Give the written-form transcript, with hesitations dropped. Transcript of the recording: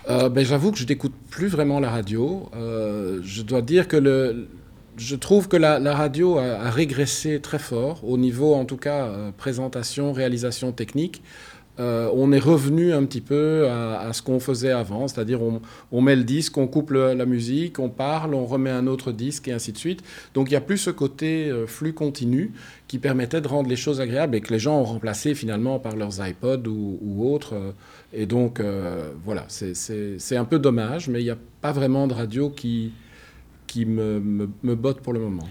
J'avoue que je n'écoute plus vraiment la radio. Je dois dire que je trouve que la radio a régressé très fort au niveau, en tout cas, présentation, réalisation technique. On est revenu un petit peu à ce qu'on faisait avant, c'est-à-dire on met le disque, on coupe la musique, on parle, on remet un autre disque et ainsi de suite. Donc il n'y a plus ce côté flux continu qui permettait de rendre les choses agréables et que les gens ont remplacé finalement par leurs iPods ou autres. Et donc voilà, c'est un peu dommage, mais il n'y a pas vraiment de radio qui me botte pour le moment.